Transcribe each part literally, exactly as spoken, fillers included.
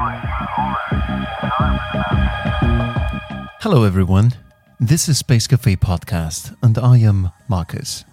Hello everyone, this is Space Cafe Podcast and I am Marcus.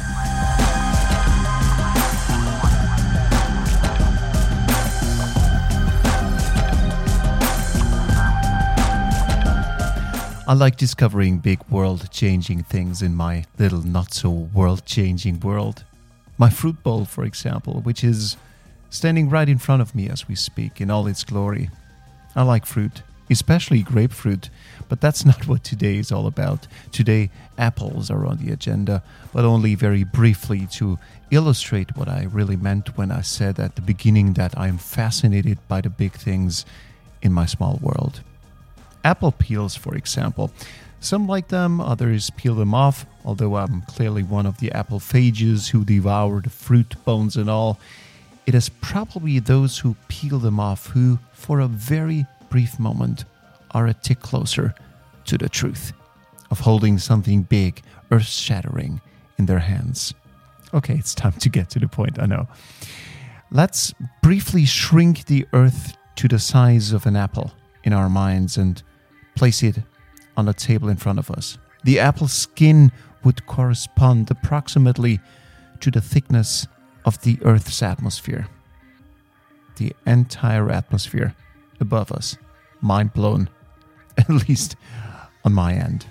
I like discovering big world-changing things in my little not-so-world-changing world. My fruit bowl, for example, which is standing right in front of me as we speak in all its glory. I like fruit, especially grapefruit, but that's not what today is all about. Today, apples are on the agenda, but only very briefly to illustrate what I really meant when I said at the beginning that I am fascinated by the big things in my small world. Apple peels, for example. Some like them, others peel them off, although I'm clearly one of the applophages who devour the fruit bones and all. It is probably those who peel them off who, for a very brief moment, are a tick closer to the truth of holding something big, earth-shattering in their hands. Okay, it's time to get to the point, I know. Let's briefly shrink the earth to the size of an apple in our minds and place it on a table in front of us. The apple skin would correspond approximately to the thickness of the Earth's atmosphere. The entire atmosphere above us. Mind blown, at least on my end.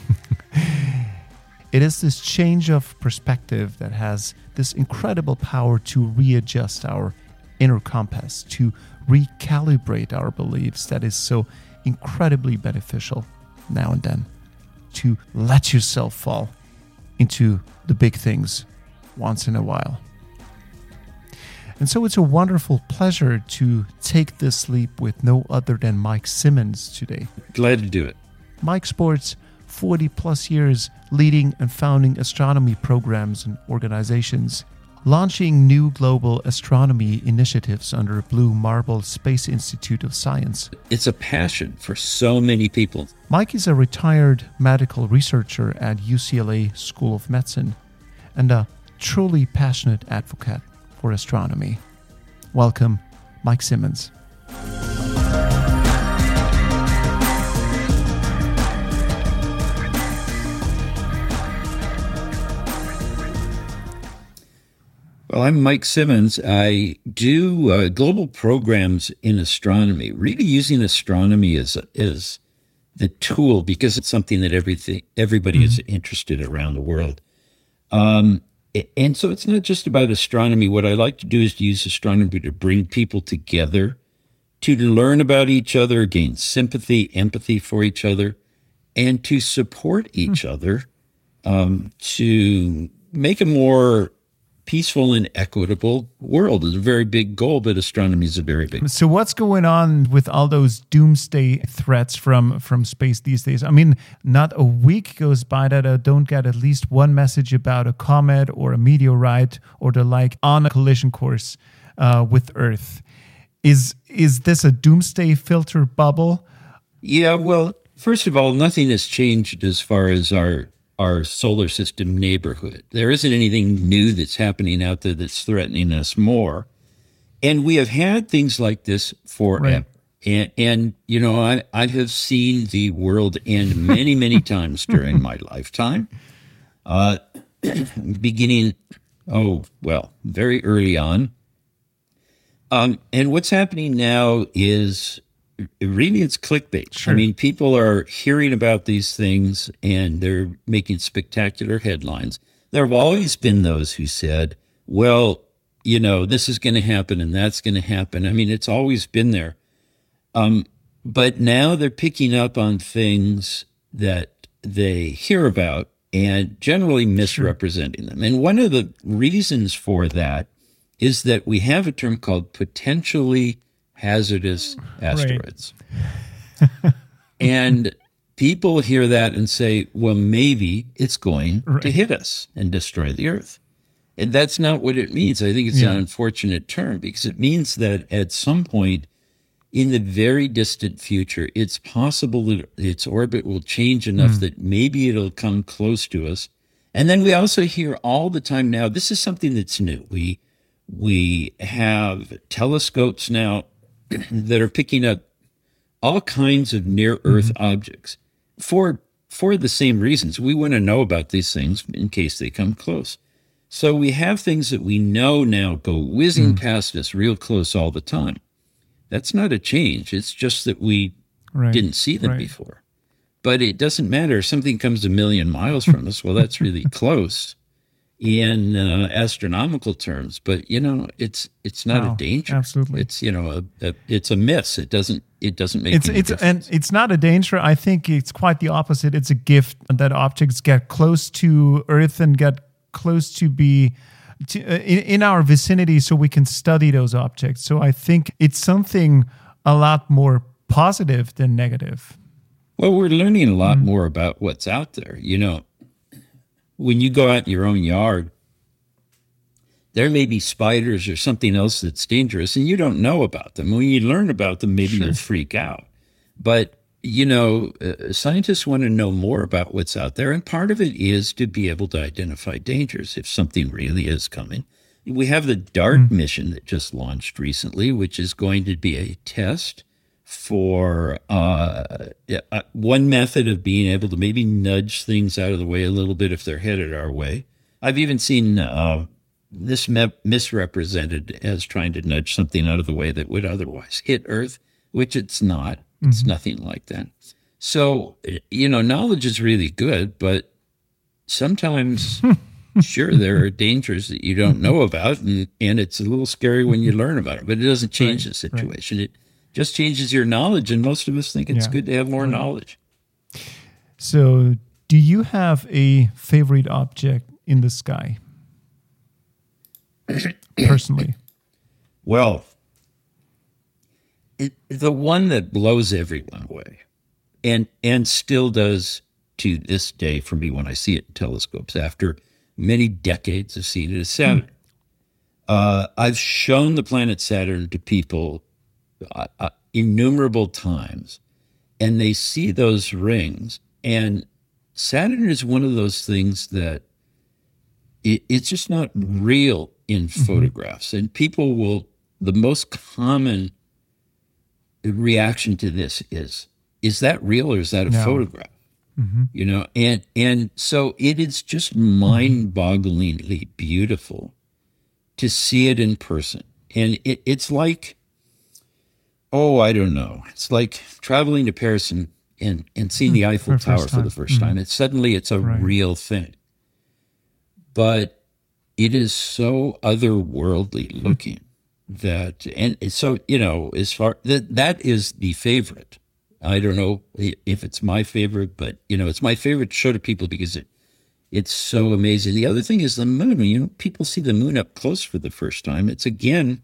It is this change of perspective that has this incredible power to readjust our inner compass, to recalibrate our beliefs that is so incredibly beneficial now and then, to let yourself fall into the big things once in a while. And so it's a wonderful pleasure to take this leap with no other than Mike Simmons today. Glad to do it. Mike sports forty plus years leading and founding astronomy programs and organizations, launching new global astronomy initiatives under Blue Marble Space Institute of Science. It's a passion for so many people. Mike is a retired medical researcher at U C L A School of Medicine and a truly passionate advocate for astronomy. Welcome, Mike Simmons. Well, I'm Mike Simmons. I do uh, global programs in astronomy, really using astronomy as as the tool because it's something that everything everybody mm-hmm. is interested around the world. Um, and so it's not just about astronomy. What I like to do is to use astronomy to bring people together, to learn about each other, gain sympathy, empathy for each other, and to support each mm-hmm. other, um, to make a more peaceful and equitable world is a very big goal, but astronomy is a very big. So what's going on with all those doomsday threats from, from space these days? I mean, not a week goes by that I don't get at least one message about a comet or a meteorite or the like on a collision course uh, with Earth. Is is this a doomsday filter bubble? Yeah, well, first of all, nothing has changed as far as our our solar system neighborhood. There isn't anything new that's happening out there that's threatening us more. And we have had things like this forever. Right. And, and, you know, I, I have seen the world end many, many times during my lifetime. Uh, beginning, oh, well, very early on. Um, and what's happening now is really it's clickbait. Sure. I mean, people are hearing about these things and they're making spectacular headlines. There have always been those who said, well, you know, this is going to happen and that's going to happen. I mean, it's always been there. Um, but now they're picking up on things that they hear about and generally misrepresenting sure. them. And one of the reasons for that is that we have a term called potentially hazardous asteroids. Right. And people hear that and say, well, maybe it's going right. to hit us and destroy the Earth. And that's not what it means. I think it's yeah. an unfortunate term because it means that at some point in the very distant future, it's possible that its orbit will change enough mm. that maybe it'll come close to us. And then we also hear all the time now, this is something that's new. We, we have telescopes now that are picking up all kinds of near Earth Mm-hmm. objects for for the same reasons. We want to know about these things in case they come close. So we have things that we know now go whizzing Mm. past us real close all the time. That's not a change. It's just that we Right. didn't see them Right. before. But it doesn't matter if something comes a million miles from us. Well, that's really close in uh, astronomical terms. But you know, it's it's not Wow, a danger. absolutely. It's you know a, a it's a miss. It doesn't it doesn't make It's any it's and difference. it's not a danger. I think it's quite the opposite. It's a gift that objects get close to Earth and get close to be to, uh, in, in our vicinity, so we can study those objects. So I think it's something a lot more positive than negative. Well, we're learning a lot more about what's out there. You know, when you go out in your own yard, there may be spiders or something else that's dangerous, and you don't know about them. When you learn about them, maybe you'll freak out. But you know, uh, scientists want to know more about what's out there, and part of it is to be able to identify dangers if something really is coming. We have the DART mission that just launched recently, which is going to be a test for uh, yeah, uh, one method of being able to maybe nudge things out of the way a little bit if they're headed our way. I've even seen uh, this me- misrepresented as trying to nudge something out of the way that would otherwise hit Earth, which it's not. It's nothing like that. So, you know, knowledge is really good, but sometimes, sure, there are dangers that you don't know about, and, and it's a little scary when you learn about it, but it doesn't change the situation. It just changes your knowledge, and most of us think it's Yeah. good to have more knowledge. So, do you have a favorite object in the sky? Personally, Well, it, the one that blows everyone away, and and still does to this day for me when I see it in telescopes after many decades of seeing it, is Saturn. Uh, I've shown the planet Saturn to people uh, uh, innumerable times, and they see those rings. And Saturn is one of those things that it, it's just not real in photographs. And people will, the most common reaction to this is, is that real or is that a No. photograph? You know, and and so it is just mind-bogglingly beautiful to see it in person. And it, it's like, oh, I don't know. It's like traveling to Paris and, and, and seeing the Eiffel the first Tower for the time. first time. It's suddenly it's a Right. real thing. But it is so otherworldly looking that, and so, you know, as far that that is the favorite. I don't know if it's my favorite, but you know, it's my favorite to show to people because it it's so amazing. The other thing is the moon. You know, people see the moon up close for the first time. It's again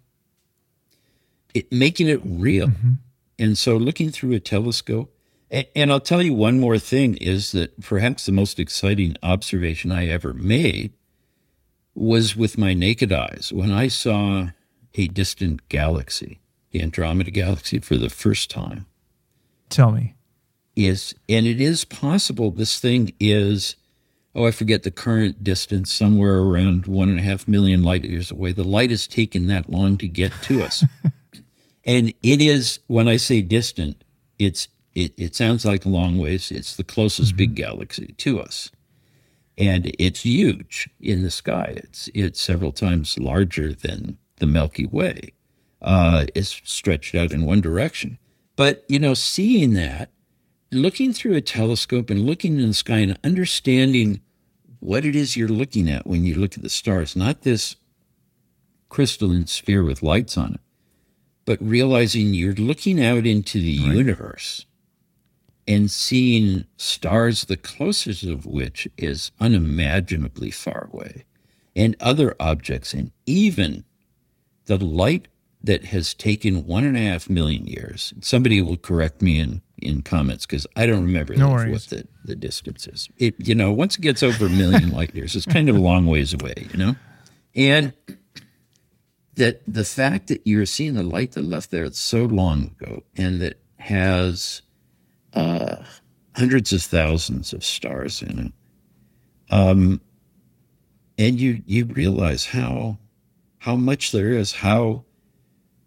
it making it real. And so looking through a telescope, and, and I'll tell you one more thing is that perhaps the most exciting observation I ever made was with my naked eyes when I saw a distant galaxy, the Andromeda Galaxy, for the first time. tell me. Is and it is possible this thing is, oh, I forget the current distance, somewhere around one and a half million light years away. The light has taken that long to get to us. And it is, when I say distant, it's it, it sounds like a long ways. It's the closest big galaxy to us. And it's huge in the sky. It's it's several times larger than the Milky Way. Uh, it's stretched out in one direction. But, you know, seeing that, looking through a telescope and looking in the sky and understanding what it is you're looking at when you look at the stars, not this crystalline sphere with lights on it, but realizing you're looking out into the universe and seeing stars, the closest of which is unimaginably far away, and other objects, and even the light that has taken one and a half million years. Somebody will correct me in, in comments because I don't remember No what worries. the, the distance is. It, you know, once it gets over a million light years, it's kind of a long ways away, you know? And that the fact that you're seeing the light that left there so long ago and that has uh, hundreds of thousands of stars in it, um, and you you realize how how much there is, how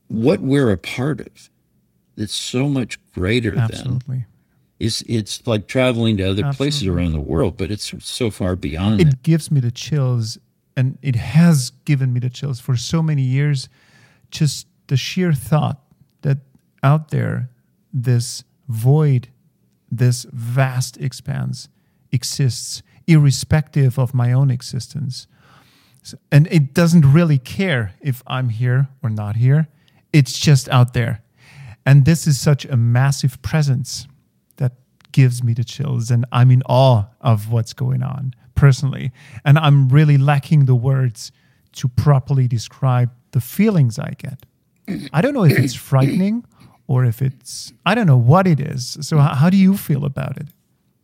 what we're a part of that's so much greater Absolutely. than it's it's like traveling to other Absolutely. places around the world, but it's so far beyond It that. gives me the chills, and it has given me the chills for so many years. Just the sheer thought that out there, this void, this vast expanse exists, irrespective of my own existence. So- and it doesn't really care if I'm here or not here. It's just out there. And this is such a massive presence that gives me the chills. And I'm in awe of what's going on personally. And I'm really lacking the words to properly describe the feelings I get. I don't know if it's frightening or if it's, I don't know what it is. So how, how do you feel about it?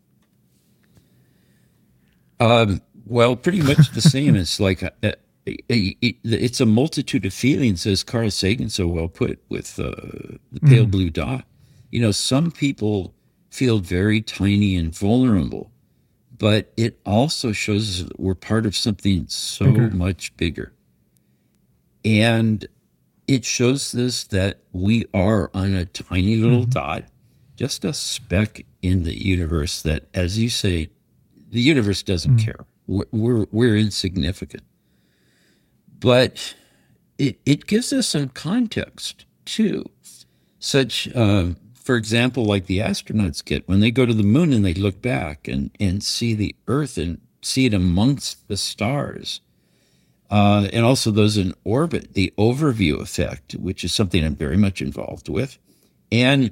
Um, well, pretty much the same. It's like a, a, a, a, it's a multitude of feelings, as Carl Sagan so well put with uh, the pale mm. blue dot. You know, some people feel very tiny and vulnerable, but it also shows us that we're part of something so bigger. much bigger. And it shows us that we are on a tiny little mm-hmm. dot, just a speck in the universe that, as you say, the universe doesn't mm-hmm. care. We're, we're, we're insignificant. But it, it gives us some context, too. Such, uh, for example, like the astronauts get when they go to the moon and they look back and, and see the Earth and see it amongst the stars. Uh, and also those in orbit, the overview effect, which is something I'm very much involved with. And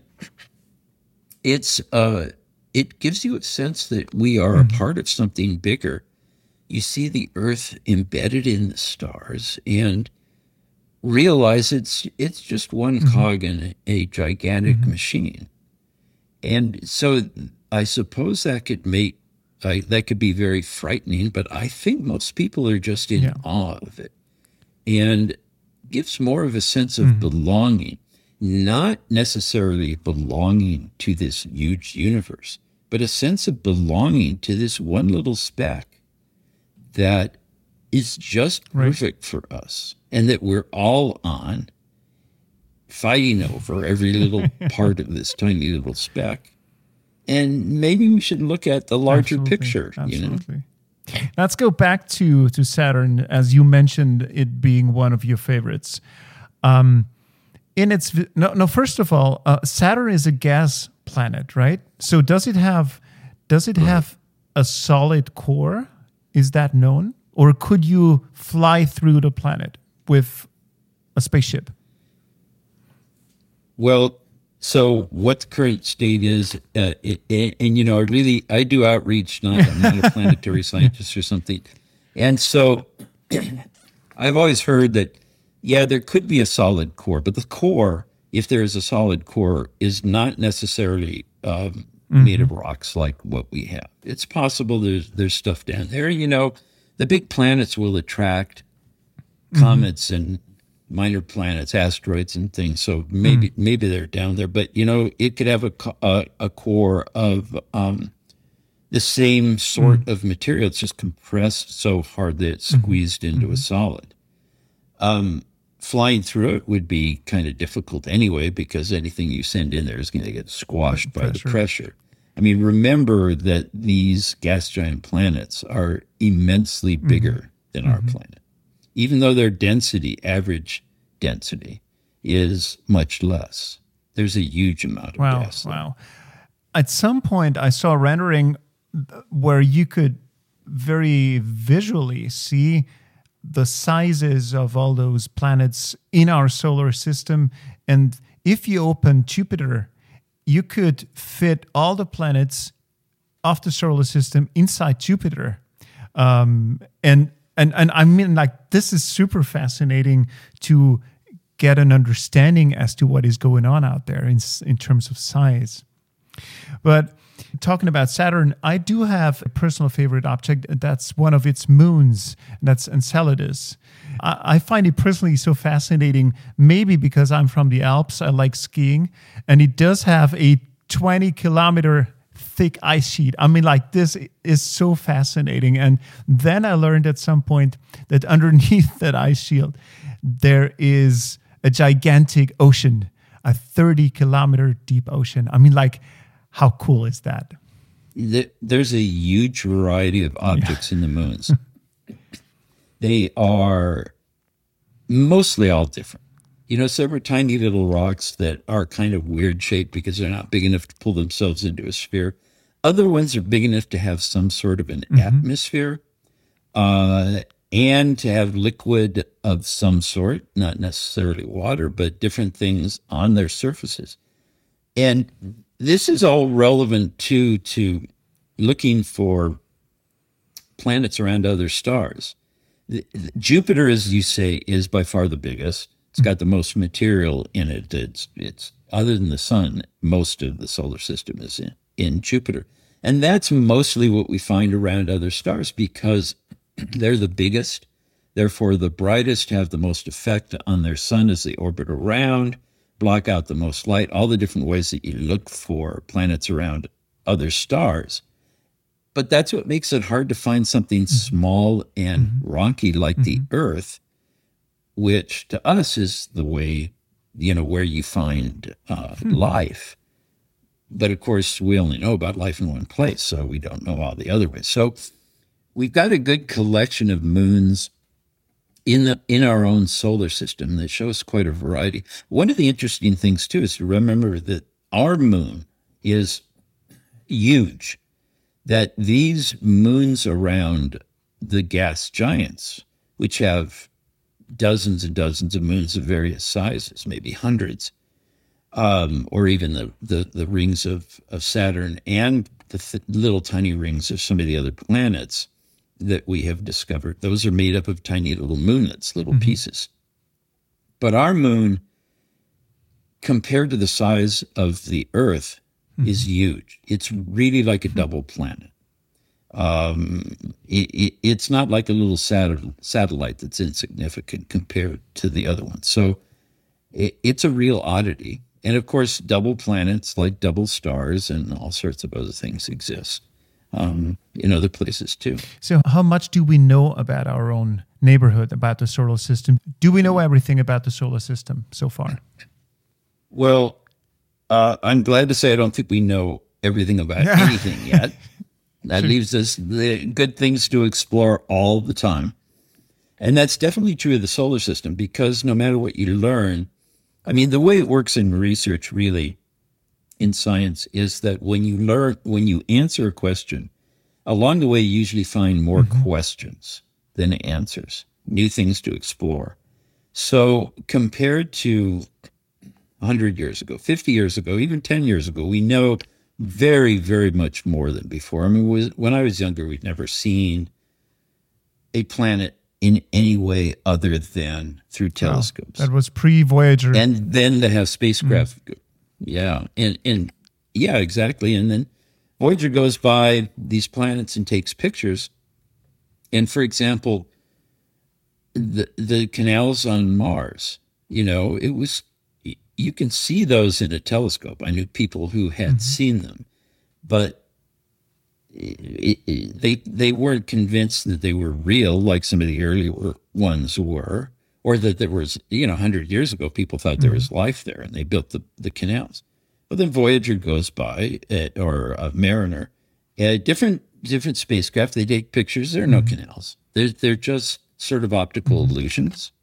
it's uh, it gives you a sense that we are mm-hmm. a part of something bigger. You see the Earth embedded in the stars and realize it's it's just one mm-hmm. cog in a, a gigantic mm-hmm. machine. And so I suppose that could make I, that could be very frightening, but I think most people are just in yeah. awe of it, and gives more of a sense of mm-hmm. belonging, not necessarily belonging to this huge universe, but a sense of belonging to this one little speck that is just right. perfect for us, and that we're all on, fighting over every little part of this tiny little speck. And maybe we should look at the larger absolutely, picture. Absolutely. You know? Let's go back to, to Saturn, as you mentioned it being one of your favorites. Um, in its no, no. First of all, uh, Saturn is a gas planet, right? So does it have does it have a solid core? Is that known, or could you fly through the planet with a spaceship? Well. So what the current state is, uh, it, it, and, you know, I really, I do outreach, not, I'm not a planetary scientist or something. And so I've always heard that, yeah, there could be a solid core, but the core, if there is a solid core, is not necessarily um, mm-hmm. made of rocks like what we have. It's possible there's, there's stuff down there. You know, the big planets will attract mm-hmm. comets and minor planets, asteroids and things. So maybe mm. maybe they're down there. But, you know, it could have a, a, a core of um, the same sort mm. of material. It's just compressed so hard that it's squeezed mm-hmm. into mm-hmm. a solid. Um, flying through it would be kind of difficult anyway, because anything you send in there is going to get squashed by the pressure. I mean, remember that these gas giant planets are immensely bigger mm-hmm. than mm-hmm. our planet. Even though their density, average density, is much less. There's a huge amount of wow, gas there. Wow. At some point, I saw a rendering where you could very visually see the sizes of all those planets in our solar system. And if you open Jupiter, you could fit all the planets of the solar system inside Jupiter. Um, and And and I mean, like, this is super fascinating to get an understanding as to what is going on out there in in terms of size. But talking about Saturn, I do have a personal favorite object. That's one of its moons. And that's Enceladus. I, I find it personally so fascinating, maybe because I'm from the Alps. I like skiing. And it does have a twenty kilometer thick ice sheet. I mean, like, this is so fascinating. And then I learned at some point that underneath that ice shield, there is a gigantic ocean, a thirty kilometer deep ocean. I mean, like, how cool is that? There's a huge variety of objects yeah. in the moons. They are mostly all different. You know, some are tiny little rocks that are kind of weird shaped because they're not big enough to pull themselves into a sphere. Other ones are big enough to have some sort of an mm-hmm. atmosphere uh, and to have liquid of some sort, not necessarily water, but different things on their surfaces. And this is all relevant too to looking for planets around other stars. Jupiter, as you say, is by far the biggest. It's got the most material in it. It's, it's other than the sun, most of the solar system is in, in Jupiter. And that's mostly what we find around other stars because they're the biggest. Therefore, the brightest have the most effect on their sun as they orbit around, block out the most light, all the different ways that you look for planets around other stars. But that's what makes it hard to find something small and mm-hmm. rocky like mm-hmm. the Earth, which to us is the way, you know, where you find uh, hmm. life. But of course, we only know about life in one place, so we don't know all the other ways. So we've got a good collection of moons in the in our own solar system that shows quite a variety. One of the interesting things, too, is to remember that our moon is huge, that these moons around the gas giants, which have dozens and dozens of moons of various sizes, maybe hundreds, um, or even the, the, the rings of, of Saturn and the th- little tiny rings of some of the other planets that we have discovered. Those are made up of tiny little moonlets, little mm-hmm. pieces. But our moon, compared to the size of the Earth, mm-hmm. is huge. It's really like a double planet. Um, it, it, it's not like a little sat- satellite that's insignificant compared to the other ones. So it, it's a real oddity. And of course, double planets like double stars and all sorts of other things exist um, in other places too. So how much do we know about our own neighborhood, about the solar system? Do we know everything about the solar system so far? Well, uh, I'm glad to say I don't think we know everything about anything yet. That leaves us the good things to explore all the time. And that's definitely true of the solar system because no matter what you learn, I mean, the way it works in research, really, in science, is that when you learn, when you answer a question, along the way, you usually find more mm-hmm. questions than answers, new things to explore. So compared to one hundred years ago, fifty years ago, even ten years ago, we know very, very much more than before. I mean, was, when I was younger, we'd never seen a planet in any way other than through telescopes. Wow. That was pre-Voyager. And then to have spacecraft. Mm. Yeah. And, and yeah, exactly. And then Voyager goes by these planets and takes pictures. And for example, the, the canals on Mars, you know, it was, you can see those in a telescope. I knew people who had mm-hmm. seen them, but It, it, they they weren't convinced that they were real like some of the earlier ones were, or that there was, you know, one hundred years ago, people thought there was life there and they built the, the canals. But then Voyager goes by, uh, or uh, Mariner, uh, different different spacecraft, they take pictures, there are no mm-hmm. canals. They're, they're just sort of optical mm-hmm. illusions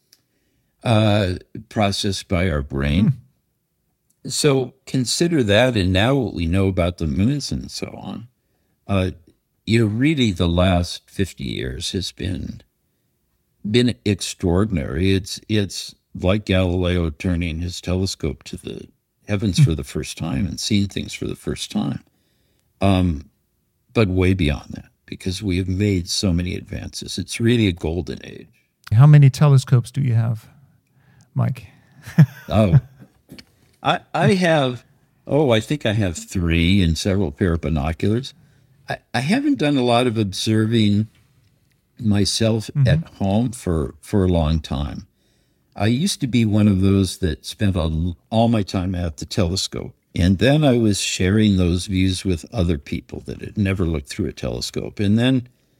uh, processed by our brain. Mm-hmm. So consider that, and now what we know about the moons and so on. Uh, you know, really the last fifty years has been been extraordinary. It's it's like Galileo turning his telescope to the heavens for the first time and seeing things for the first time. Um, but way beyond that, because we have made so many advances. It's really a golden age. How many telescopes do you have, Mike? oh, I I have, oh, I think I have three and several pair of binoculars. I, I haven't done a lot of observing myself mm-hmm. at home for, for a long time. I used to be one of those that spent all, all my time at the telescope. And then I was sharing those views with other people that had never looked through a telescope. And then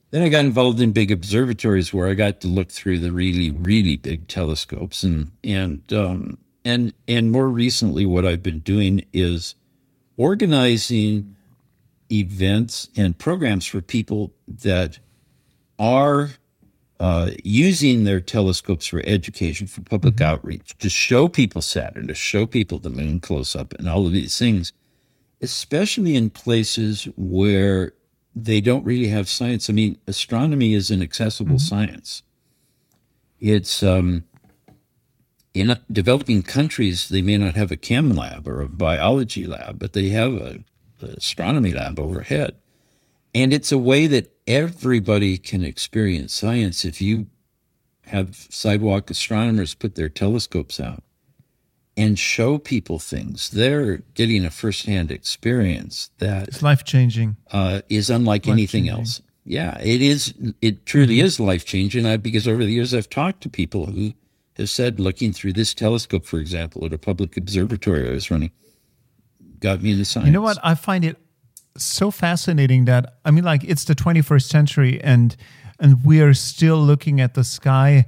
Then I got involved in big observatories where I got to look through the really, really big telescopes, and and um, and and more recently, what I've been doing is organizing events and programs for people that are uh, using their telescopes for education, for public mm-hmm. outreach, to show people Saturn, to show people the moon close up, and all of these things, especially in places where they don't really have science. I mean, astronomy is an accessible mm-hmm. science. It's um, in developing countries, they may not have a chem lab or a biology lab, but they have a, an astronomy lab overhead. And it's a way that everybody can experience science. If you have sidewalk astronomers put their telescopes out and show people things, they're getting a firsthand experience that it's life-changing. Uh, is unlike life anything changing. else. Yeah, it is. It truly mm-hmm. is life-changing. I, because over the years, I've talked to people who have said, looking through this telescope, for example, at a public observatory I was running, got me into science. You know what? I find it so fascinating that, I mean, like, it's the twenty-first century and and we are still looking at the sky,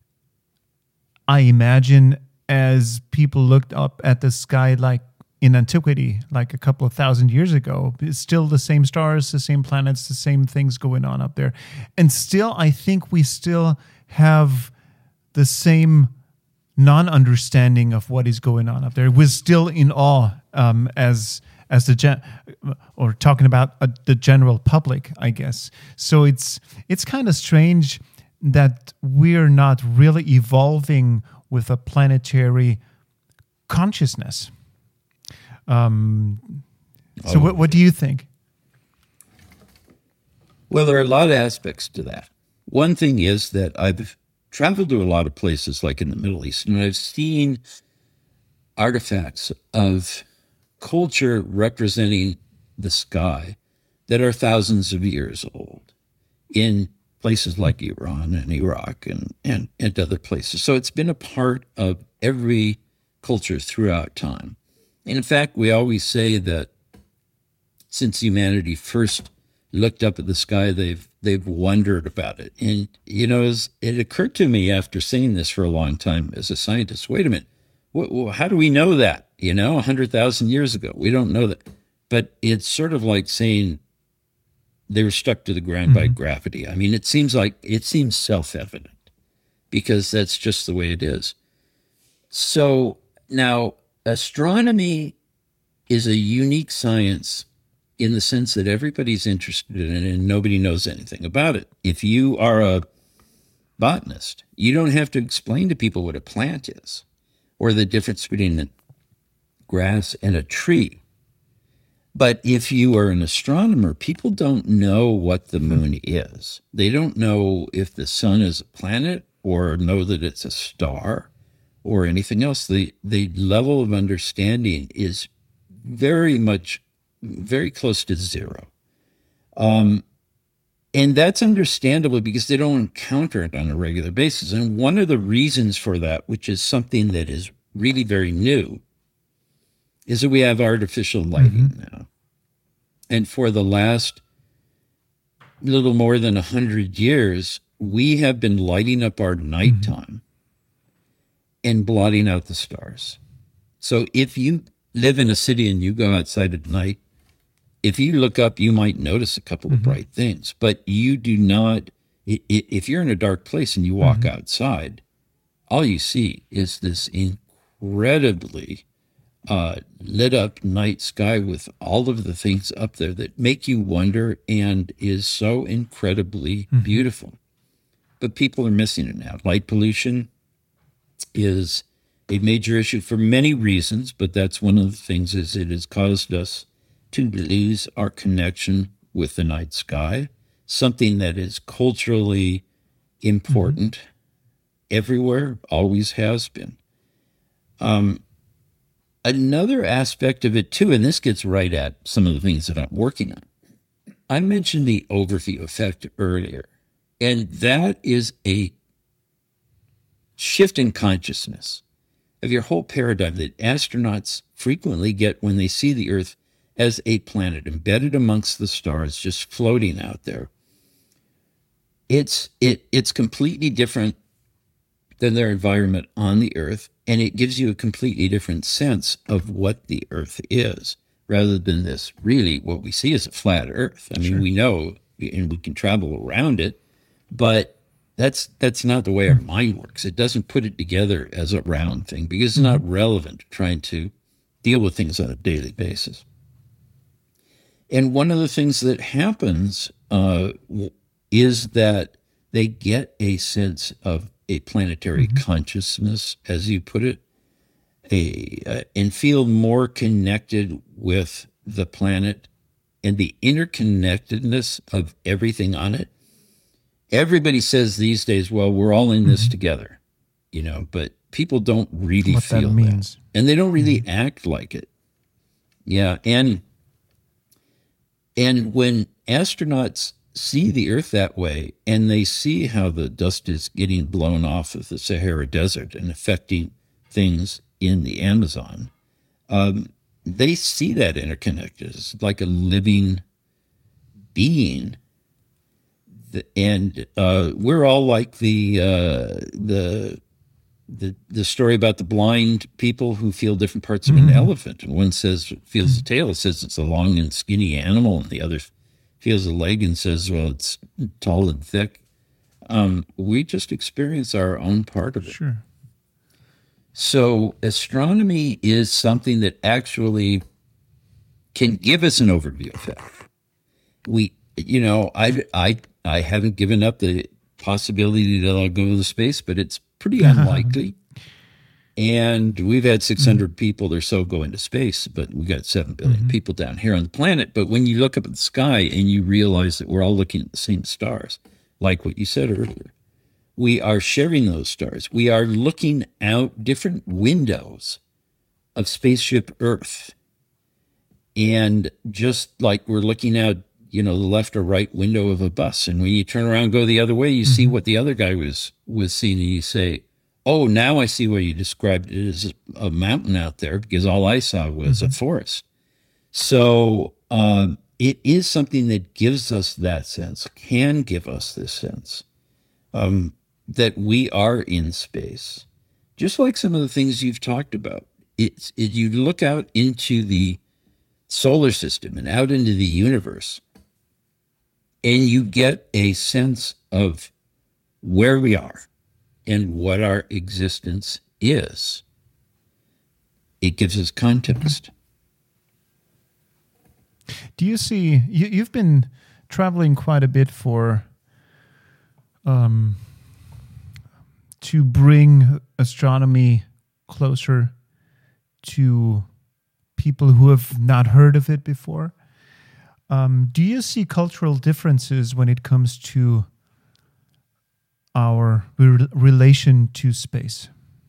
I imagine, as people looked up at the sky like in antiquity, like a couple of thousand years ago. It's still the same stars, the same planets, the same things going on up there. And still, I think we still have the same non-understanding of what is going on up there. We're still in awe um, as as the gen- or talking about uh, the general public, I guess. So it's it's kind of strange that we're not really evolving with a planetary consciousness. Um, so oh. what, what do you think? Well, there are a lot of aspects to that. One thing is that I've traveled to a lot of places like in the Middle East, and I've seen artifacts of culture representing the sky that are thousands of years old in places like Iran and Iraq and, and, and other places. So it's been a part of every culture throughout time. And in fact, we always say that since humanity first looked up at the sky, they've they've wondered about it. And, you know, as it occurred to me after saying this for a long time as a scientist, wait a minute, what, well, how do we know that? You know, one hundred thousand years ago, we don't know that. But it's sort of like saying they were stuck to the ground mm-hmm. by gravity. I mean, it seems like, it seems self-evident because that's just the way it is. So now astronomy is a unique science in the sense that everybody's interested in it and nobody knows anything about it. If you are a botanist, you don't have to explain to people what a plant is or the difference between a grass and a tree. But if you are an astronomer, people don't know what the moon is. They don't know if the sun is a planet or know that it's a star or anything else. The, the level of understanding is very much, very close to zero. Um, and that's understandable because they don't encounter it on a regular basis. And one of the reasons for that, which is something that is really very new, is that we have artificial lighting mm-hmm. now. And for the last little more than one hundred years, we have been lighting up our nighttime mm-hmm. and blotting out the stars. So if you live in a city and you go outside at night, if you look up, you might notice a couple mm-hmm. of bright things, but you do not, if you're in a dark place and you walk mm-hmm. outside, all you see is this incredibly uh, lit up night sky with all of the things up there that make you wonder and is so incredibly mm-hmm. beautiful. But people are missing it now. Light pollution is a major issue for many reasons, but that's one of the things is it has caused us to lose our connection with the night sky, something that is culturally important mm-hmm. everywhere, always has been. Um, another aspect of it too, and this gets right at some of the things that I'm working on. I mentioned the overview effect earlier, and that is a shift in consciousness of your whole paradigm that astronauts frequently get when they see the Earth as a planet embedded amongst the stars, just floating out there. It's it it's completely different than their environment on the Earth, and it gives you a completely different sense of what the Earth is, rather than this really what we see as a flat Earth. I mean, Sure. we know and we can travel around it, but that's that's not the way our mind works. It doesn't put it together as a round thing because it's not relevant to trying to deal with things on a daily basis. And one of the things that happens uh, is that they get a sense of a planetary consciousness, as you put it, a uh, and feel more connected with the planet and the interconnectedness of everything on it. Everybody says these days, well, we're all in this together, you know, but people don't really What feel that means. that. And they don't really act like it. Yeah. And and when astronauts see the Earth that way, and they see how the dust is getting blown off of the Sahara Desert and affecting things in the Amazon, um, they see that interconnected. It's like a living being. And uh, we're all like the uh, the the the story about the blind people who feel different parts of an elephant. And one says feels the tail, says it's a long and skinny animal, and the other feels the leg and says, well, it's tall and thick. Um, we just experience our own part of it. Sure. So astronomy is something that actually can give us an overview effect. We, you know, I, I, I haven't given up the possibility that I'll go to space, but it's pretty unlikely. And we've had six hundred people or so go into space, but we got seven billion people down here on the planet. But when you look up at the sky and you realize that we're all looking at the same stars, like what you said earlier, we are sharing those stars. We are looking out different windows of spaceship Earth. And just like we're looking out, you know, the left or right window of a bus. And when you turn around and go the other way, you see what the other guy was, was seeing. And you say, oh, now I see why you described it as a mountain out there, because all I saw was a forest. So um, it is something that gives us that sense, can give us this sense um, that we are in space. Just like some of the things you've talked about. It's, it, you look out into the solar system and out into the universe, and you get a sense of where we are and what our existence is. It gives us context. Do you see, you, you've been traveling quite a bit for, um, to bring astronomy closer to people who have not heard of it before. Um, do you see cultural differences when it comes to our re- relation to space?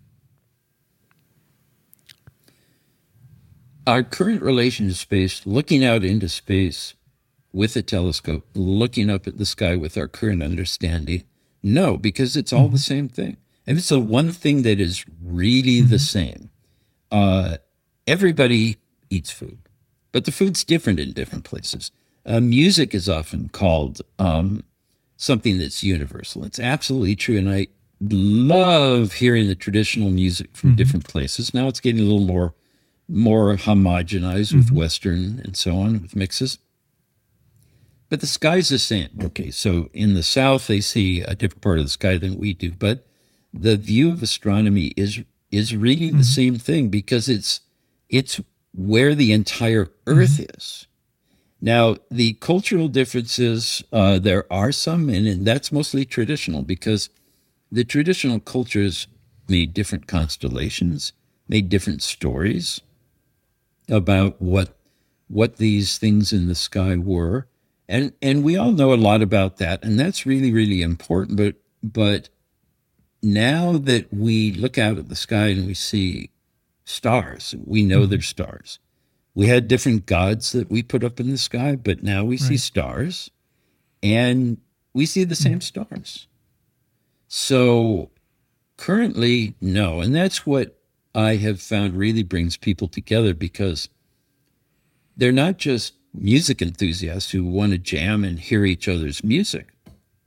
Our current relation to space, looking out into space with a telescope, looking up at the sky with our current understanding, no, because it's all mm-hmm. the same thing. And it's the one thing that is really mm-hmm. the same. Uh, everybody eats food, but the food's different in different places. Uh, music is often called um, something that's universal. It's absolutely true. And I love hearing the traditional music from mm-hmm. different places. Now it's getting a little more, more homogenized mm-hmm. with Western and so on, with mixes. But the sky's the same. Okay, so in the South, they see a different part of the sky than we do. But the view of astronomy is is really mm-hmm. the same thing, because it's it's where the entire Earth mm-hmm. is. Now, the cultural differences, uh, there are some, and, and that's mostly traditional, because the traditional cultures made different constellations, made different stories about what what these things in the sky were. And and we all know a lot about that, and that's really, really important. But but now that we look out at the sky and we see stars, we know they're stars. We had different gods that we put up in the sky, but now we right. see stars, and we see the same stars. So currently, no. And that's what I have found really brings people together, because they're not just music enthusiasts who want to jam and hear each other's music.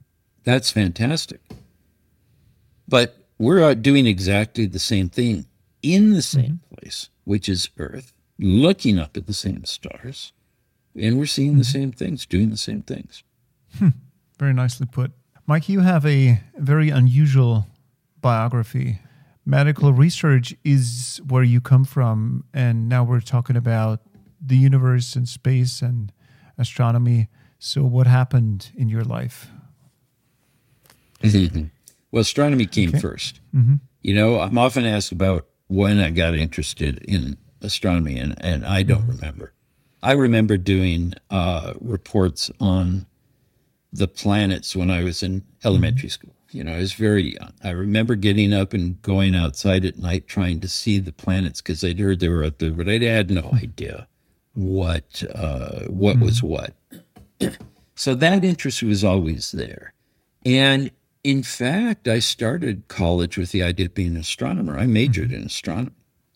That's fantastic. But we're uh, doing exactly the same thing in the same mm-hmm. place, which is Earth, looking up at the same stars, and we're seeing mm-hmm. the same things, doing the same things. Hmm. Very nicely put. Mike, you have a very unusual biography. Medical research is where you come from, and now we're talking about the universe and space and astronomy. So what happened in your life? Mm-hmm. Well, astronomy came okay. first. Mm-hmm. You know, I'm often asked about when I got interested in astronomy, and, and I don't mm-hmm. remember. I remember doing uh, reports on the planets when I was in elementary mm-hmm. school. You know, I was very young. I remember getting up and going outside at night trying to see the planets because I'd heard they were out there, but I had no idea what uh, what mm-hmm. was what. So that interest was always there. And in fact, I started college with the idea of being an astronomer. I majored mm-hmm. in astronomy.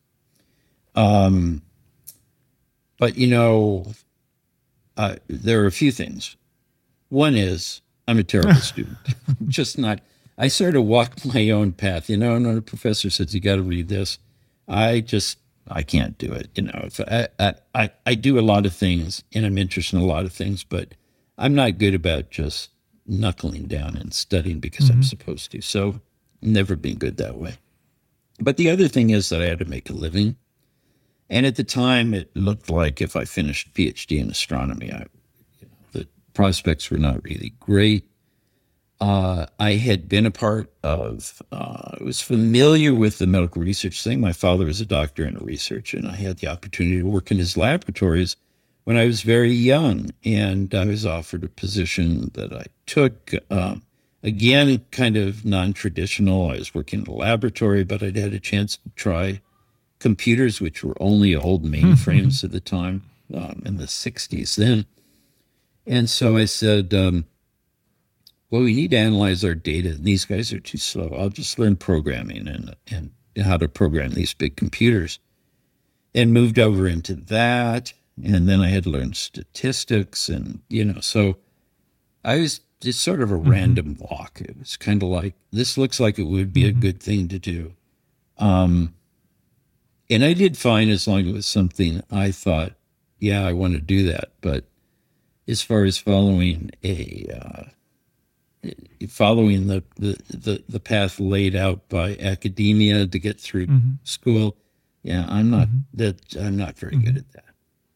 Um, but, you know, uh, there are a few things. One is I'm a terrible student. Just not. I sort of walked my own path. You know, and when a professor says, you got to read this, I just, I can't do it. You know, if I, I, I, I do a lot of things and I'm interested in a lot of things, but I'm not good about just knuckling down and studying because mm-hmm. I'm supposed to. So never been good that way. But the other thing is that I had to make a living. And at the time, it looked like if I finished a PhD in astronomy, I, you know, the prospects were not really great. Uh, I had been a part of, uh, I was familiar with the medical research thing. My father was a doctor and a researcher, and I had the opportunity to work in his laboratories when I was very young. And I was offered a position that I took, um, again, kind of non-traditional. I was working in a laboratory, but I'd had a chance to try computers, which were only old mainframes at the time, um, in the sixties then. And so I said, um, well, we need to analyze our data. And these guys are too slow. I'll just learn programming and, and how to program these big computers. And moved over into that. And then I had to learn statistics. And, you know, so I was just sort of a mm-hmm. random walk. It was kind of like, this looks like it would be mm-hmm. a good thing to do. Um, and I did fine as long as it was something I thought, yeah, I want to do that. But as far as following a... Uh, following the, the, the, the path laid out by academia to get through mm-hmm. school. Yeah, I'm not mm-hmm. that I'm not very mm-hmm. good at that.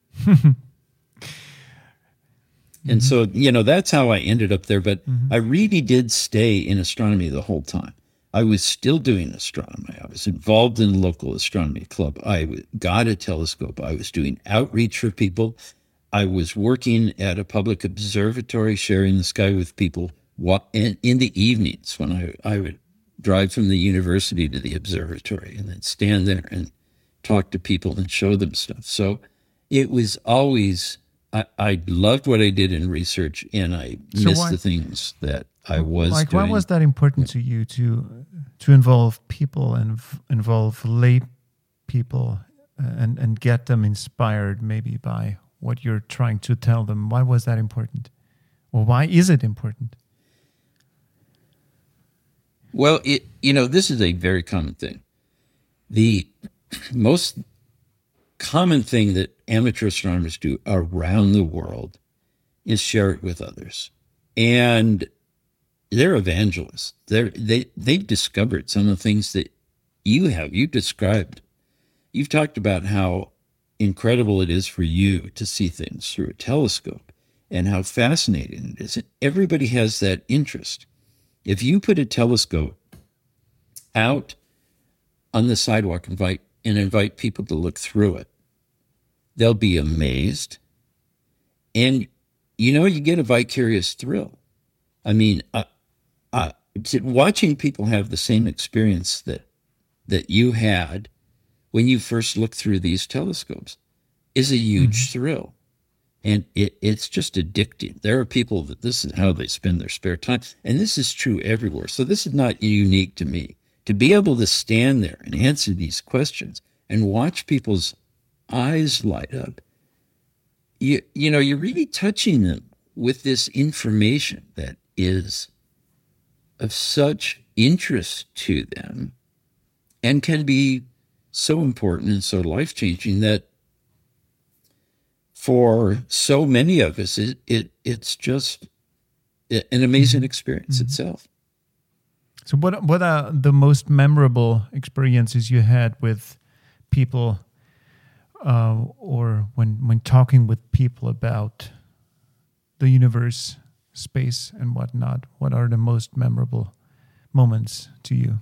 And mm-hmm. so, you know, that's how I ended up there. But mm-hmm. I really did stay in astronomy the whole time. I was still doing astronomy. I was involved in the local astronomy club. I got a telescope. I was doing outreach for people. I was working at a public observatory, sharing the sky with people. In, in the evenings when I, I would drive from the university to the observatory and then stand there and talk to people and show them stuff. So it was always, I, I loved what I did in research, and I so missed why, the things that I was like, doing. Why was that important to you to to involve people and involve lay people and, and get them inspired maybe by what you're trying to tell them? Why was that important? Or why is it important? Well, it, you know, this is a very common thing. The most common thing that amateur astronomers do around the world is share it with others. And they're evangelists. They're, they, they've discovered some of the things that you have. You've described. You've talked about how incredible it is for you to see things through a telescope and how fascinating it is. And everybody has that interest. If you put a telescope out on the sidewalk and invite, and invite people to look through it, they'll be amazed. And, you know, you get a vicarious thrill. I mean, uh, uh, watching people have the same experience that that you had when you first looked through these telescopes is a huge mm-hmm. thrill. And it, it's just addicting. There are people that this is how they spend their spare time. And this is true everywhere. So this is not unique to me. To be able to stand there and answer these questions and watch people's eyes light up, you, you know, you're really touching them with this information that is of such interest to them and can be so important and so life-changing that for so many of us, it, it it's just an amazing experience mm-hmm. itself. So what what are the most memorable experiences you had with people uh, or when when talking with people about the universe, space, and whatnot? What are the most memorable moments to you?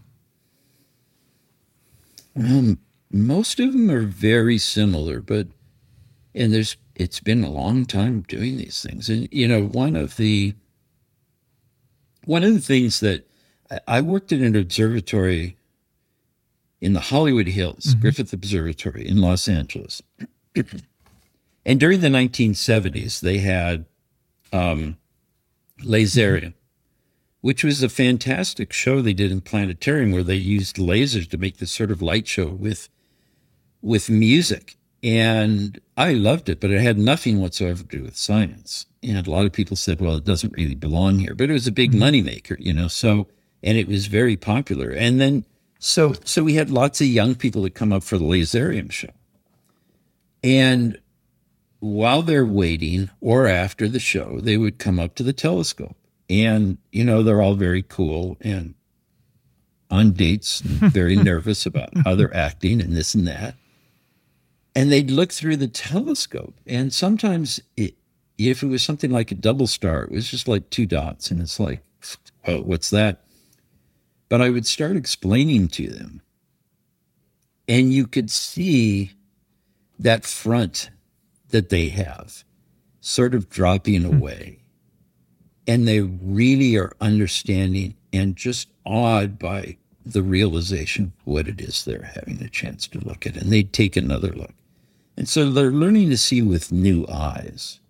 Um, most of them are very similar, but and there's it's been a long time doing these things. And, you know, one of the, one of the things that I worked at an observatory in the Hollywood Hills, mm-hmm. Griffith Observatory in Los Angeles. And during the nineteen seventies, they had um, Laserium, which was a fantastic show they did in planetarium where they used lasers to make this sort of light show with, with music. And I loved it, but it had nothing whatsoever to do with science. And a lot of people said, well, it doesn't really belong here, but it was a big mm-hmm. moneymaker, you know, so, and it was very popular. And then, so, so we had lots of young people that come up for the Laserium show. And while they're waiting or after the show, they would come up to the telescope and, you know, they're all very cool and on dates and very nervous about how they're acting and this and that. And they'd look through the telescope, and sometimes it, if it was something like a double star, it was just like two dots, and it's like, oh, what's that? But I would start explaining to them, and you could see that front that they have sort of dropping away, and they really are understanding and just awed by the realization of what it is they're having a chance to look at, and they'd take another look. And so they're learning to see with new eyes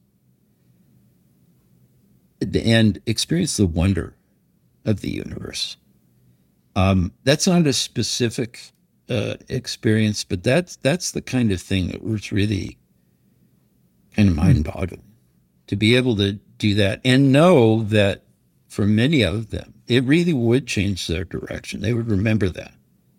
and experience the wonder of the universe. Um, that's not a specific uh, experience, but that's that's the kind of thing that was really kind of mind-boggling, to be able to do that and know that for many of them, it really would change their direction. They would remember that.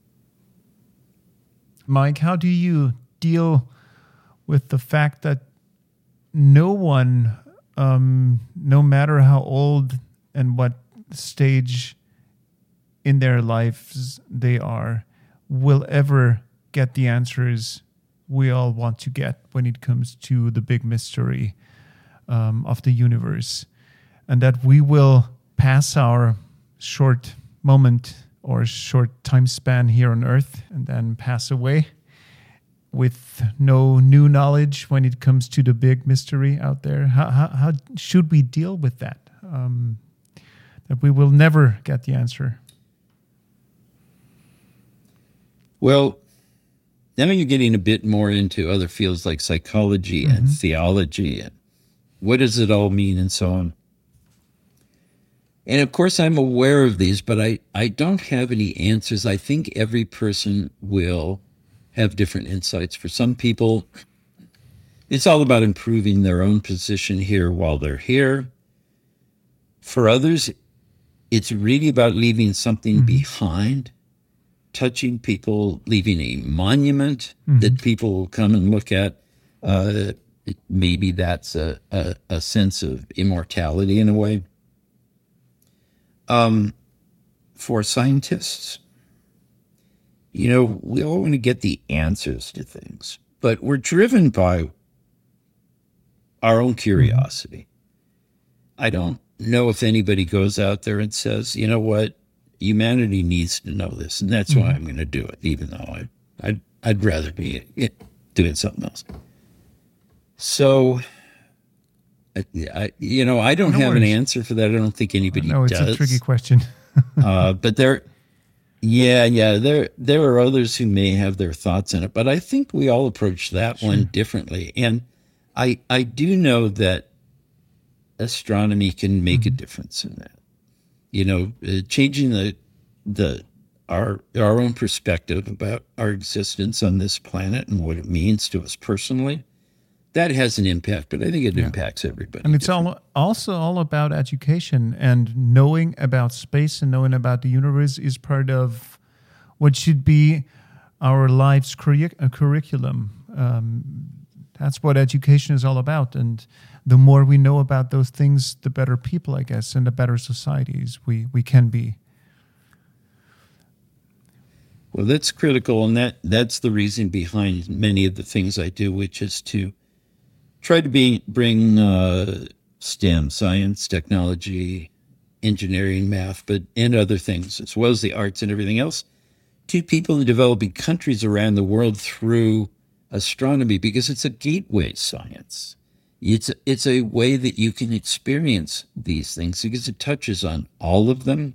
Mike, how do you deal with the fact that no one, um, no matter how old and what stage in their lives they are, will ever get the answers we all want to get when it comes to the big mystery um, of the universe, and that we will pass our short moment or short time span here on Earth and then pass away with no new knowledge when it comes to the big mystery out there? How, how, how should we deal with that? Um, that we will never get the answer. Well, now you're getting a bit more into other fields like psychology mm-hmm. and theology and what does it all mean and so on. And of course, I'm aware of these, but I, I don't have any answers. I think every person will have different insights. For some people, it's all about improving their own position here while they're here. For others, it's really about leaving something mm-hmm. behind, touching people, leaving a monument mm-hmm. that people will come and look at. Uh, maybe that's a, a, a sense of immortality in a way. Um, for scientists, you know, we all want to get the answers to things, but we're driven by our own curiosity. I don't know if anybody goes out there and says, you know what, humanity needs to know this, and that's mm-hmm. why I'm going to do it, even though I, I'd, I'd rather be doing something else. So, I, you know, I don't no have worries. an answer for that. I don't think anybody no, does. No, it's a tricky question. uh, but there, yeah, yeah, there there are others who may have their thoughts in it, but I think we all approach that sure. one differently. And I I do know that astronomy can make mm-hmm. a difference in that. You know, uh, changing the the our our own perspective about our existence on this planet and what it means to us personally. that has an impact, but I think it Yeah. impacts everybody. And it's different. all, also all about education, and knowing about space and knowing about the universe is part of what should be our life's curric- uh, curriculum. Um, that's what education is all about. And the more we know about those things, the better people, I guess, and the better societies we, we can be. Well, that's critical, and that that's the reason behind many of the things I do, which is to try to be bring uh, STEM, science, technology, engineering, math, but and other things, as well as the arts and everything else, to people in developing countries around the world through astronomy, because it's a gateway science. It's a, it's a way that you can experience these things because it touches on all of them.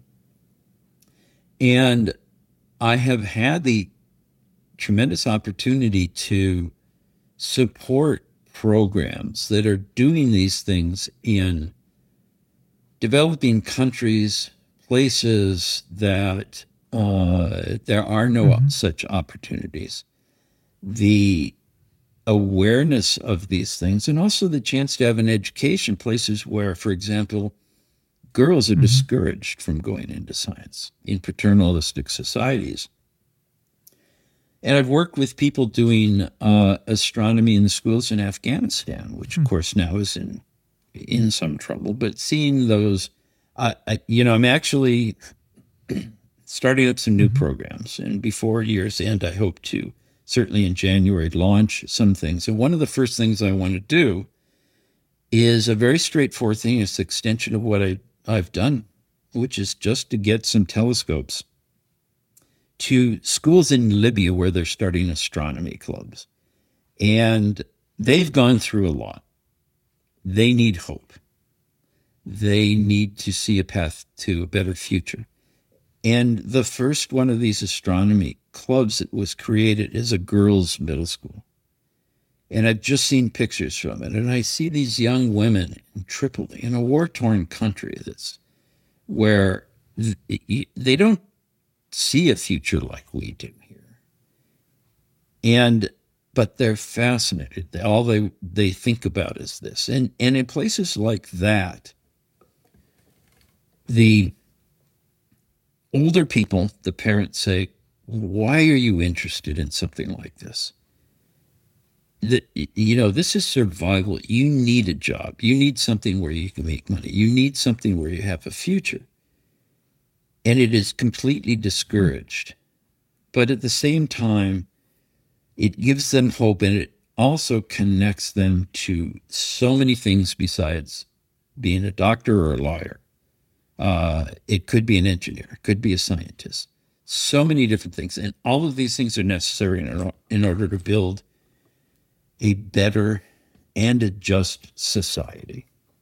And I have had the tremendous opportunity to support programs that are doing these things in developing countries, places that uh, there are no mm-hmm. such opportunities. The awareness of these things, and also the chance to have an education, places where, for example, girls are mm-hmm. discouraged from going into science in paternalistic societies. And I've worked with people doing uh, astronomy in the schools in Afghanistan, which, of mm-hmm. course, now is in in some trouble. But seeing those, uh, I, you know, I'm actually starting up some new mm-hmm. programs. And before year's end, I hope to, certainly in January, launch some things. And one of the first things I want to do is a very straightforward thing. It's an extension of what I I've done, which is just to get some telescopes to schools in Libya where they're starting astronomy clubs. And they've gone through a lot. They need hope. They need to see a path to a better future. And the first one of these astronomy clubs that was created is a girls' middle school. And I've just seen pictures from it. And I see these young women in Tripoli, in a war-torn country that's where they don't see a future like we do here. And, but they're fascinated. All they, they think about is this. And, and in places like that, the older people, the parents say, why are you interested in something like this? That, you know, this is survival. You need a job. You need something where you can make money. You need something where you have a future. And it is completely discouraged. But at the same time, it gives them hope, and it also connects them to so many things besides being a doctor or a lawyer. Uh, it could be an engineer. It could be a scientist. So many different things. And all of these things are necessary in, in order to build a better and a just society.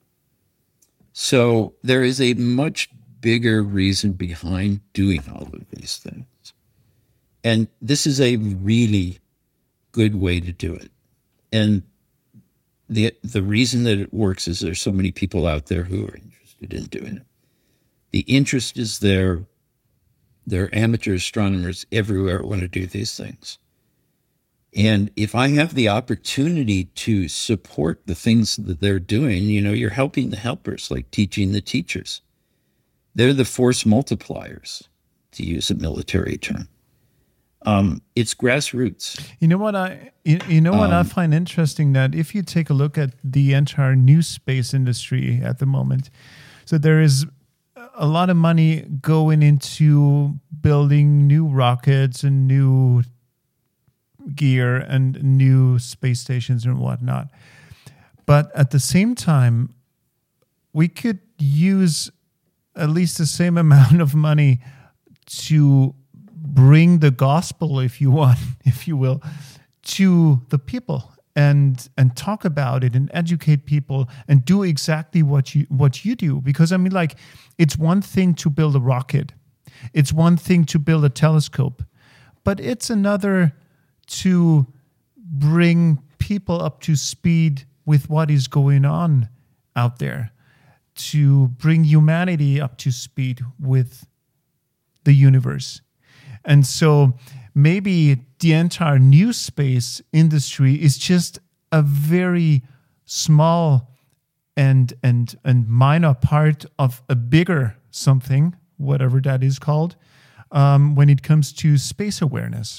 So there is a much bigger reason behind doing all of these things. And this is a really good way to do it. And the the reason that it works is there's so many people out there who are interested in doing it. The interest is there. There are amateur astronomers everywhere who want to do these things. And if I have the opportunity to support the things that they're doing, you know, you're helping the helpers, like teaching the teachers. They're the force multipliers, to use a military term. Um, it's grassroots. You know what I you, you know what um, I find interesting, that if you take a look at the entire new space industry at the moment, so there is a lot of money going into building new rockets and new gear and new space stations and whatnot. But at the same time, we could use at least the same amount of money to bring the gospel, if you want, if you will, to the people and and talk about it and educate people and do exactly what you what you do. Because I mean, like, it's one thing to build a rocket, it's one thing to build a telescope, but it's another to bring people up to speed with what is going on out there, to bring humanity up to speed with the universe. And so maybe the entire new space industry is just a very small and and and minor part of a bigger something, whatever that is called, um, when it comes to space awareness.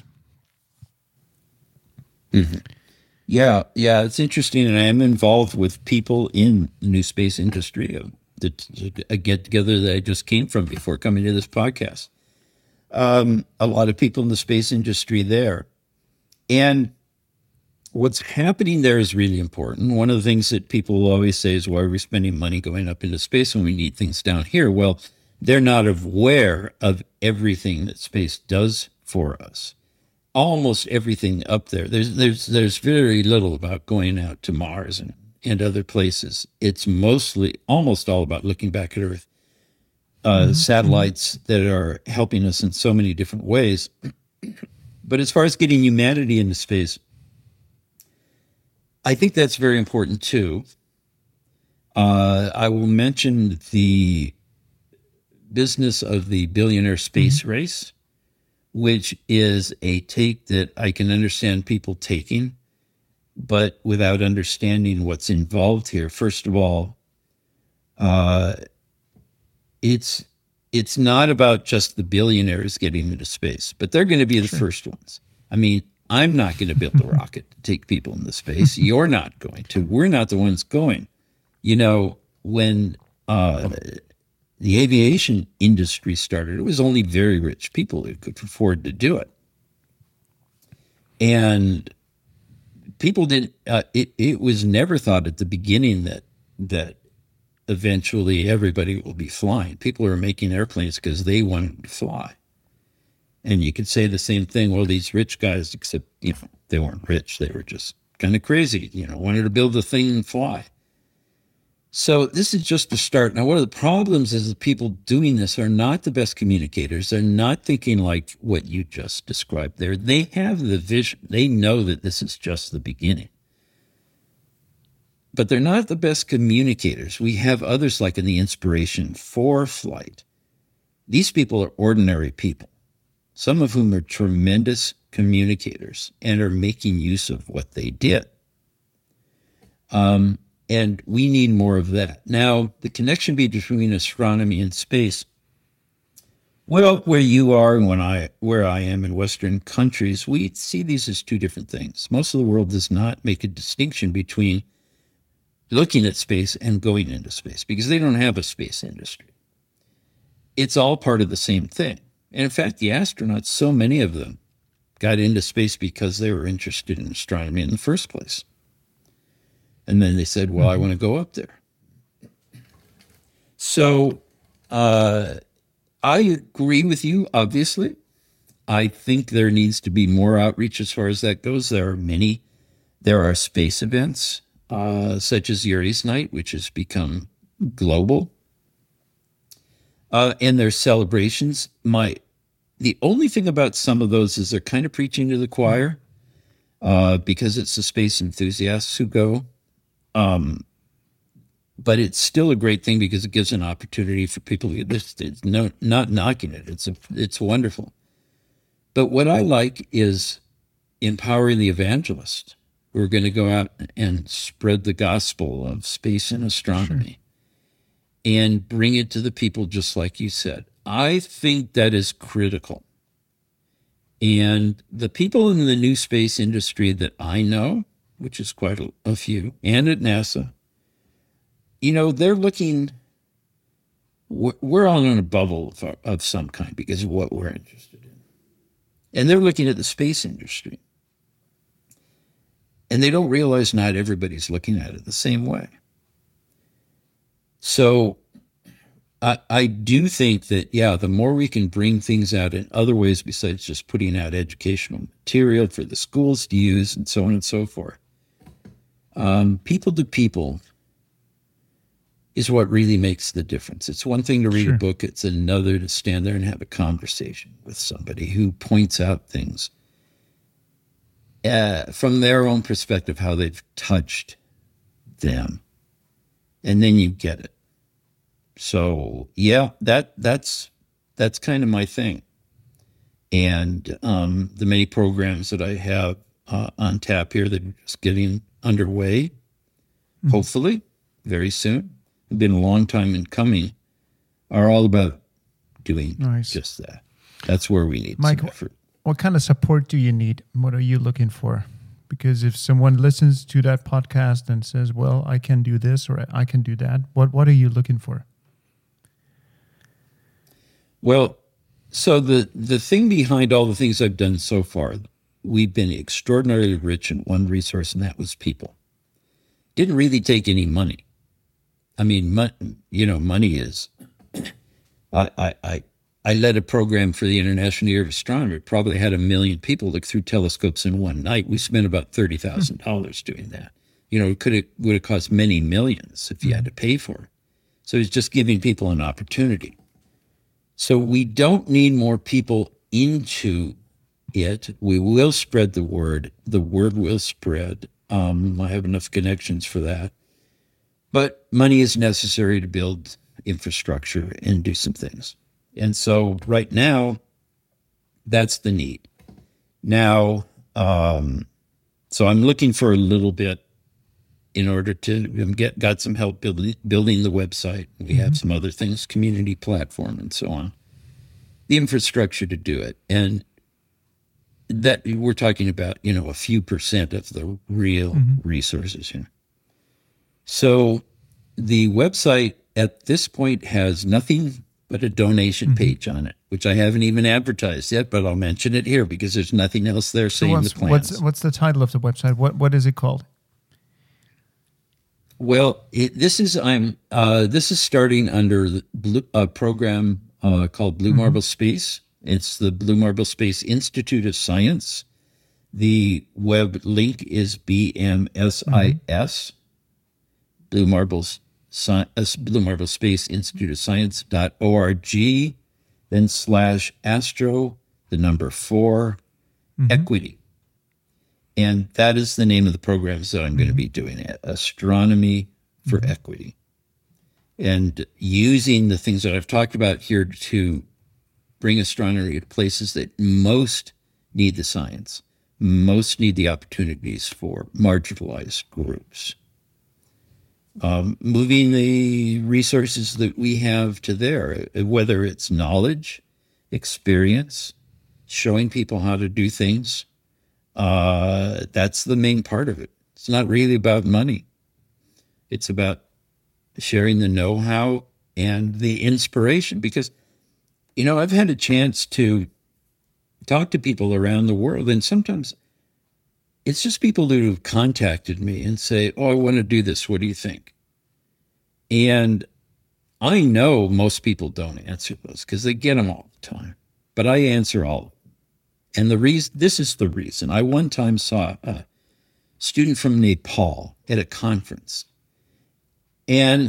Mm-hmm. Yeah, yeah, it's interesting, and I am involved with people in the new space industry. A get together that I just came from before coming to this podcast. Um, a lot of people in the space industry there, and what's happening there is really important. One of the things that people will always say is, why are we spending money going up into space when we need things down here? Well, they're not aware of everything that space does for us. Almost everything up there. There's there's there's very little about going out to Mars and, and other places. It's mostly, almost all about looking back at Earth. Uh, mm-hmm. Satellites that are helping us in so many different ways. But as far as getting humanity into space, I think that's very important too. Uh, I will mention the business of the billionaire space mm-hmm. race, which is a take that I can understand people taking, but without understanding what's involved here. First of all, uh, it's it's not about just the billionaires getting into space, but they're going to be the sure. first ones. I mean, I'm not going to build a rocket to take people into space. You're not going to. We're not the ones going. You know, when uh, the aviation industry started, it was only very rich people who could afford to do it. And people didn't, uh, it, it was never thought at the beginning that, that eventually everybody will be flying. People are making airplanes because they wanted to fly. And you could say the same thing. Well, these rich guys, except, you know, they weren't rich. They were just kind of crazy, you know, wanted to build the thing and fly. So this is just the start. Now, one of the problems is that people doing this are not the best communicators. They're not thinking like what you just described there. They have the vision. They know that this is just the beginning. But they're not the best communicators. We have others like in the Inspiration for Flight. These people are ordinary people, some of whom are tremendous communicators and are making use of what they did. Um, and we need more of that. Now, the connection between astronomy and space, well, where you are and when I, where I am in Western countries, we see these as two different things. Most of the world does not make a distinction between looking at space and going into space because they don't have a space industry. It's all part of the same thing. And in fact, the astronauts, so many of them got into space because they were interested in astronomy in the first place. And then they said, well, I want to go up there. So uh, I agree with you, obviously. I think there needs to be more outreach as far as that goes. There are many, there are space events, uh, such as Yuri's Night, which has become global. Uh, and there's celebrations. My The only thing about some of those is they're kind of preaching to the choir uh, because it's the space enthusiasts who go. Um, but it's still a great thing because it gives an opportunity for people to get this. It's no, not knocking it. It's a, it's wonderful. But what I like is empowering the evangelists who are going to go out and spread the gospel of space and astronomy sure. and bring it to the people, just like you said. I think that is critical. And the people in the new space industry that I know, which is quite a, a few, and at NASA, you know, they're looking, we're all in a bubble of, of some kind because of what we're interested in. And they're looking at the space industry. And they don't realize not everybody's looking at it the same way. So I, I do think that, yeah, the more we can bring things out in other ways besides just putting out educational material for the schools to use and so on and so forth, um, people to people is what really makes the difference. It's one thing to read sure. a book. It's another to stand there and have a conversation with somebody who points out things uh, from their own perspective, how they've touched them. And then you get it. So yeah, that that's that's kind of my thing. And um, the many programs that I have uh, on tap here that are just getting underway, mm-hmm. hopefully very soon. It's been a long time in coming, are all about doing nice. Just that. That's where we need Mike, some effort. What kind of support do you need? What are you looking for? Because if someone listens to that podcast and says, well, I can do this or I can do that, what, what are you looking for? Well, so the, the thing behind all the things I've done so far, we've been extraordinarily rich in one resource, and that was people. Didn't really take any money. I mean, mo- you know, money is... I, I, I, I led a program for the International Year of Astronomy. It probably had a million people look through telescopes in one night. We spent about thirty thousand dollars doing that. You know, it could have, would have cost many millions if you had to pay for it. So it's just giving people an opportunity. So we don't need more people into it. We will spread the word. The word will spread. Um, I have enough connections for that. But money is necessary to build infrastructure and do some things. And so right now, that's the need. Now, um, so I'm looking for a little bit in order to get, got some help building, building the website. We mm-hmm. have some other things, community platform and so on. The infrastructure to do it. And that we're talking about, you know, a few percent of the real mm-hmm. resources here. So the website at this point has nothing but a donation mm-hmm. page on it, which I haven't even advertised yet, but I'll mention it here because there's nothing else there saying so what's, the plans. What's, what's the title of the website? What What is it called? Well, it, this is I'm uh, this is starting under the blue, a program uh, called Blue mm-hmm. Marble Space. It's the Blue Marble Space Institute of Science. The web link is B M S I S, mm-hmm. Blue Marbles. Sci- Blue Marble Space Institute of Science dot org, then slash astro, the number four, mm-hmm. equity. And that is the name of the programs that I'm mm-hmm. going to be doing, Astronomy for mm-hmm. Equity. And using the things that I've talked about here to bring astronomy to places that most need the science, most need the opportunities for marginalized groups. Um, moving the resources that we have to there, whether it's knowledge, experience, showing people how to do things, uh, that's the main part of it. It's not really about money. It's about sharing the know-how and the inspiration because, you know, I've had a chance to talk to people around the world, and sometimes it's just people who have contacted me and say, oh, I want to do this. What do you think? And I know most people don't answer those because they get them all the time, but I answer all of them. And the reason, this is the reason. I one time saw a student from Nepal at a conference, and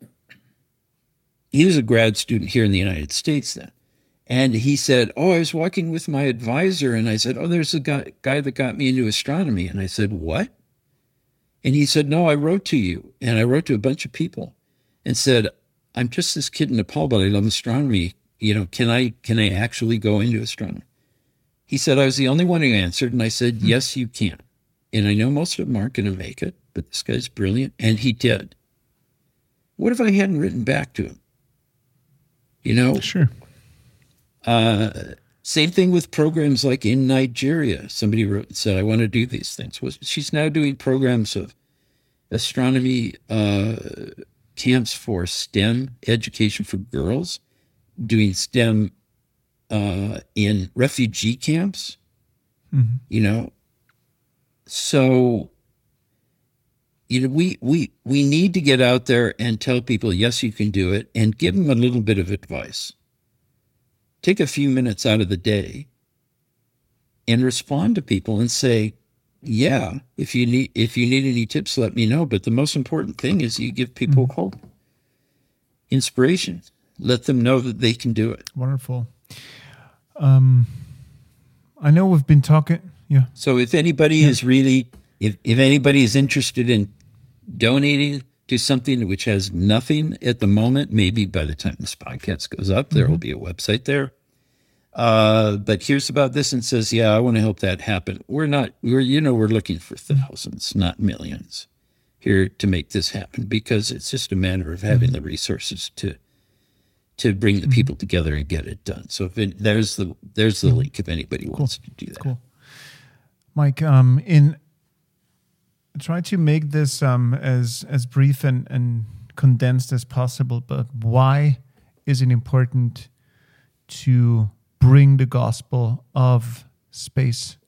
he was a grad student here in the United States then. And he said, oh, I was walking with my advisor, and I said, oh, there's a guy, guy that got me into astronomy. And I said, what? And he said, no, I wrote to you, and I wrote to a bunch of people and said, I'm just this kid in Nepal, but I love astronomy. You know, can I can I actually go into astronomy? He said, I was the only one who answered, and I said, yes, you can. And I know most of them aren't going to make it, but this guy's brilliant, and he did. What if I hadn't written back to him? You know? Sure. Uh, same thing with programs like in Nigeria. Somebody wrote and said, I want to do these things. Well, she's now doing programs of astronomy uh, camps for STEM education for girls, doing STEM uh, in refugee camps, mm-hmm. you know. So, you know, we, we, we need to get out there and tell people, yes, you can do it, and give them a little bit of advice. Take a few minutes out of the day and respond to people and say, yeah, if you need if you need any tips, let me know. But the most important thing is you give people mm-hmm. hope, inspiration. Let them know that they can do it. Wonderful. Um, I know we've been talking. Yeah. So if anybody yeah. is really, if, if anybody is interested in donating to something which has nothing at the moment, maybe by the time this podcast goes up, there mm-hmm. will be a website there. Uh, but here's about this and says, yeah, I want to help that happen. We're not, we're, you know, we're looking for thousands, not millions here to make this happen, because it's just a matter of having mm-hmm. the resources to, to bring the people mm-hmm. together and get it done. So if it, there's the, there's the mm-hmm. link if anybody cool. wants to do that. Cool. Mike, um, in try to make this um, as, as brief and, and condensed as possible, but why is it important to bring the gospel of space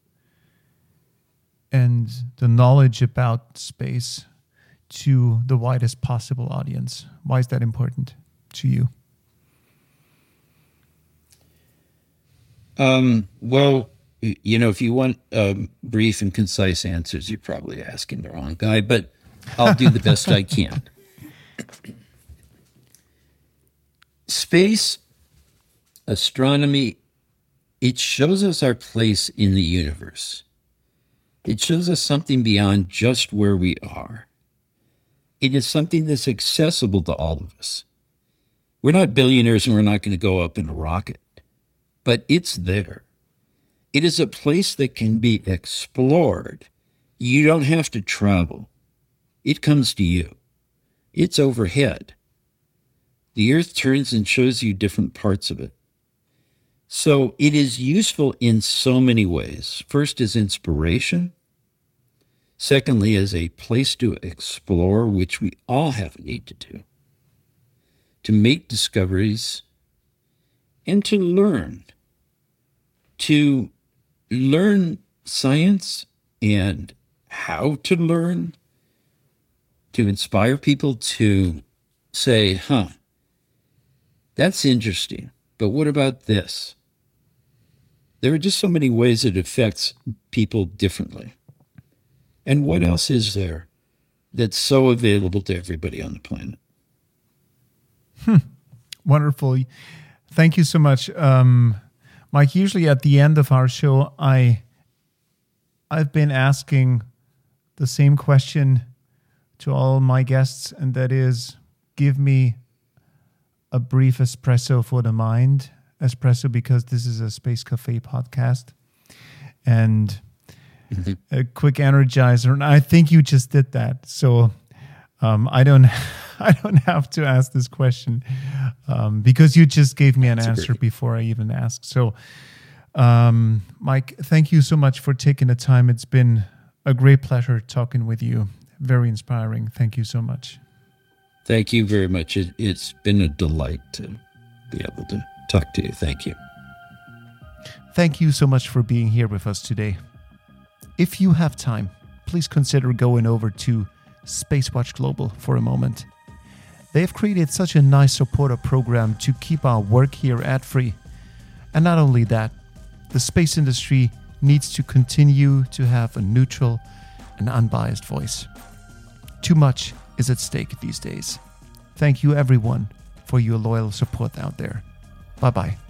and the knowledge about space to the widest possible audience? Why is that important to you? Um, well, you know, if you want um, brief and concise answers, you're probably asking the wrong guy, but I'll do the best I can. Space, astronomy, it shows us our place in the universe. It shows us something beyond just where we are. It is something that's accessible to all of us. We're not billionaires and we're not going to go up in a rocket, but it's there. It is a place that can be explored. You don't have to travel. It comes to you. It's overhead. The earth turns and shows you different parts of it. So it is useful in so many ways. First, as inspiration. Secondly, as a place to explore, which we all have a need to do. To make discoveries and to learn. To learn science and how to learn. To inspire people to say, huh, that's interesting, but what about this? There are just so many ways it affects people differently. And what else is there that's so available to everybody on the planet? Hmm. Wonderful. Thank you so much. Um, Mike, usually at the end of our show, I, I've been asking the same question to all my guests, and that is, give me a brief espresso for the mind. Espresso because this is a Space Cafe podcast. And mm-hmm. a quick energizer. And I think you just did that. So um, I don't I don't have to ask this question um, because you just gave me an That's answer before I even asked. So um, Mike, thank you so much for taking the time. It's been a great pleasure talking with you. Very inspiring. Thank you so much. Thank you very much. It, it's been a delight to be able to talk to you. Thank you. Thank you so much for being here with us today. If you have time, please consider going over to Spacewatch Global for a moment. They've created such a nice supporter program to keep our work here ad-free. And not only that, the space industry needs to continue to have a neutral and unbiased voice. Too much is at stake these days. Thank you everyone for your loyal support out there. Bye-bye.